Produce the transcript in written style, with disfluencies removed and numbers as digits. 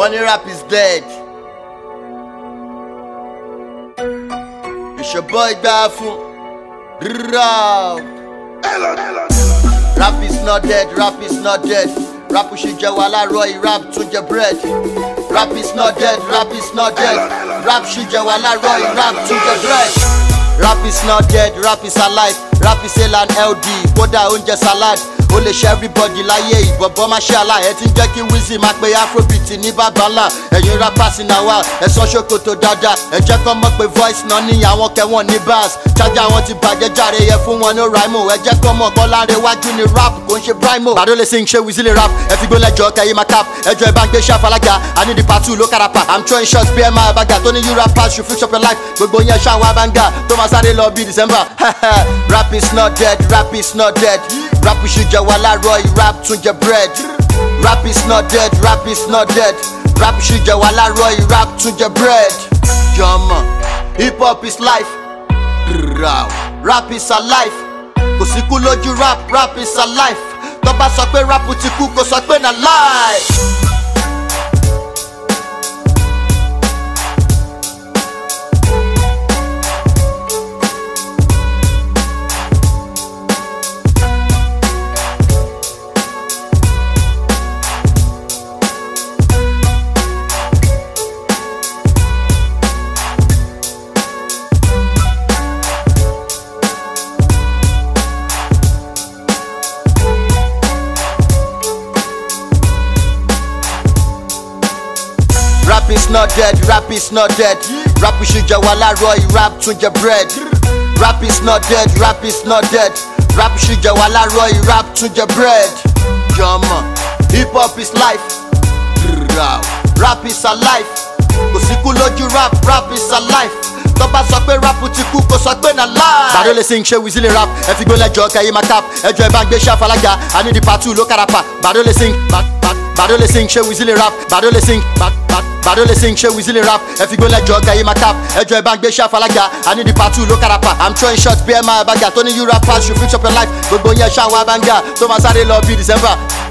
Money rap is dead. It's your boy Dafu. Rap is not dead, rap is not dead. Rap Shija Wala Roy, rap Tunja bread. Rap is not dead, rap is not dead. Rap Shija Wala Roy, rap Tunja bread. Rap is not dead, rap is alive. Rap is Elan LD, Koda Unja Salad. Ó lè ṣe everybody láyé ìbọ̀bọ̀ mashallah. Ẹ ti ń jẹ́ kí Wizzy máa pe afrobeat ní bàbálà. Ẹ̀yin rappers in àwa ẹ̀sán ṣòkòtò dáadáa. Ẹ jẹ́ kọ́ mọ̀ pé voice náà ní àwọn kẹwọ́n ní bars. Chájà wọn ti bàjẹ́ jàre yẹ fún wọn ní rhymo. Ẹ jẹ́ kọ́ mọ̀ Kọ́láre wájú ní rap kò ń ṣe brimo. Bàdó lè sing ṣe Wizzy lè rap. Ẹ fi gbólẹ́jọ́ kẹ́yìn máa cap. Ẹjọ́ ẹ bá ń gbé ṣàfàlágà. I need the part 2 ló karapa. I'm throwing shots bí ẹ máa bàgà. Tó ní you rappers should fix up your life. Gbogbo yẹn ṣàwọn abanga. Tó máa sáré lọ bí December. Rap is not dead, rap is not dead. Rap Shija Wala Roy, rap Tunja bread. Rap is not dead, rap is not dead. Rap Shija Wala Roy, rap Tunja bread. Jama, hip hop is life. Rap is alive. Kò sí kú lójú rap, rap is alive. Tó bá sọ pé rap ti kú, kò sọ pé na life. Rap is not dead, rap is not dead. Rap Shija Wala Roy, rap Tunja bread. Rap is not dead, rap is not dead. Rap Shija Wala Roy, rap Tunja bread. Jama, hip hop is life. Rap is alive. Kò sí kú lójú rap, rap is alive. Tó bá sọ pé rap ti kú, kò sọ pé na life. Bàdó lè sing ṣe Wizzy lè rap. Ẹ fi gbólẹ́jọ́ kẹ́yìn máa cap. Ẹjọ́ ẹ bá ń gbé ṣàfàlágà. I need the part 2 ló karapa. Bàdó lè sing, Bàdó lè sing ṣe Wizzy lè rap. Bàdó lè sing, Bàdó lè sing ṣe Wizzy lè rap. Ẹ fi gbólẹ́jọ́ kẹ́yìn máa cap. Ẹjọ́ ẹ bá ń gbé ṣàfàlágà. I need the part 2 ló karapa. I'm throwing shots bí ẹ máa bàgà. Tó ní you rappers should fix up your life. Gbogbo yẹn ṣàwọn abanga. Tó máa sáré lọ bí December.